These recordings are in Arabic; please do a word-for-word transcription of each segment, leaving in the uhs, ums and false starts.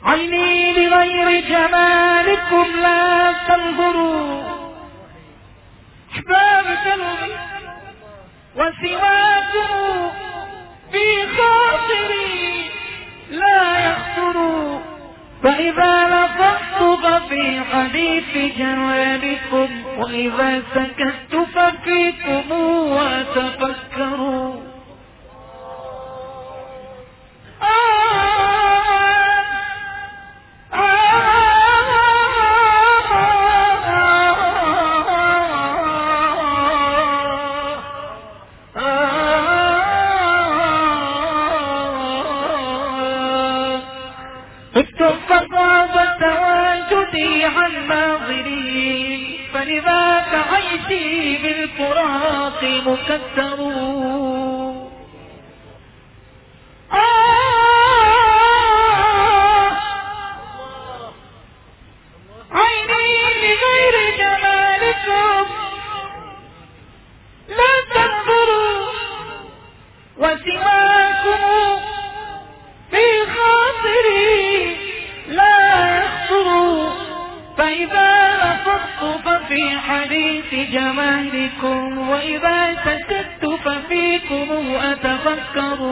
عيني لغير جمالكم لا تنظروا، احباب قلبي وسواكم في خاطري لا يخطروا، فإذا لفظت ففي حديث جوابكم، وإذا سكت ففيكم وتفكروا. تواجدي عن ناظري، فلذاك عيشي بالفراق مكدر. عيني لغير جمالكم لا تنظروا، وسواكم في خاطري لا يخطر، فإذا لفظت ففي حديث جمالكم، وإذا سكت ففيكم أتفكر.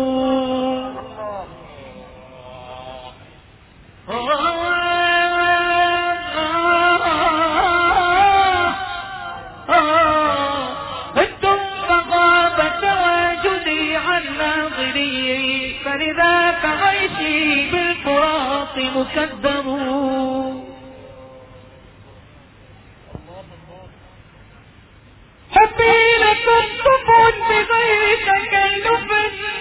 فلذاك عيشي بالفراق مكدر. حبي لكم طفل بغير تكلف،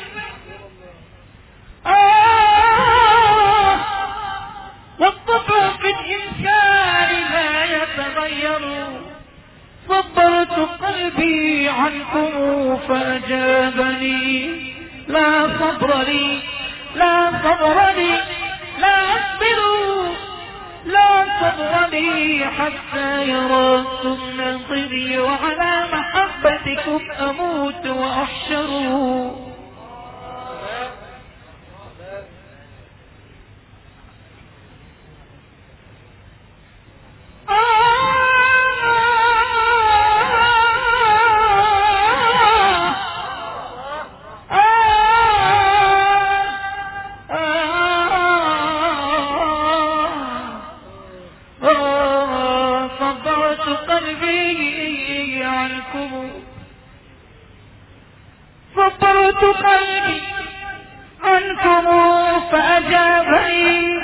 آه والطبع في الإنسان لا يتغير. صبرت قلبي عنكم فأجابني، لا صبر لي لا صبر لي لا أصبر، لا صبر لي حتى يراكم ناظري، وعلى محبتكم أموت وأحشر. صبرت قلبي عنكم فأجابني،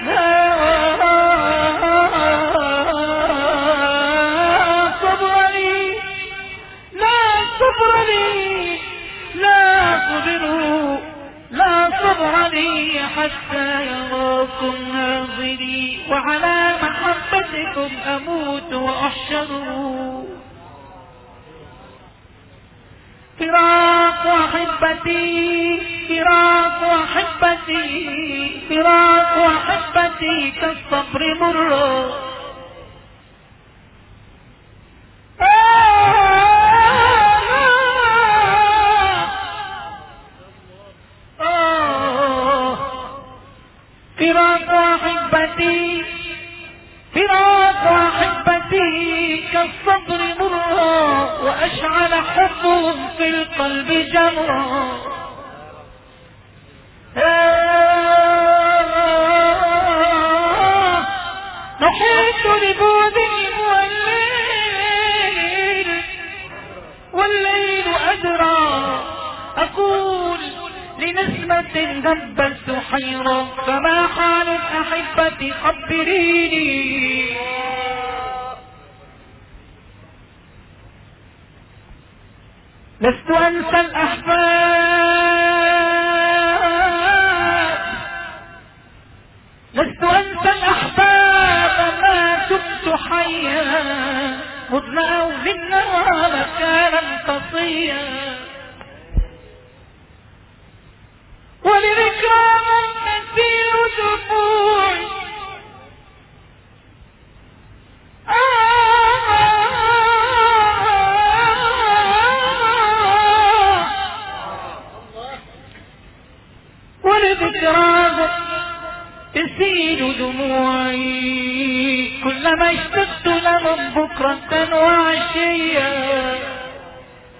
صبر لي لا صبر لي لا صبر، لا صبر لي حتى يراكم ناظري، وعلى محبتكم أموت وأحشر. فراق أحبتي فراق أحبتي فراق أحبتي كالصبر مر، فراق أحبتي فراق أحبتي كالصبر مرا، وأشعل حبهم في القلب جمرا. نحيت لبعدهم والليل والليل أدرى، أقول لنسمة دبت سحيرا، فما حال الأحبة خبريني. لست أنسى الأحباب لست أنسى الأحباب ما دمت حيا، مضنعوا بالنوى مكانا تصيا، ولذكرى تسير دموعي ولذكرى تسيل دموعي كلما اشتقت لهم بكرة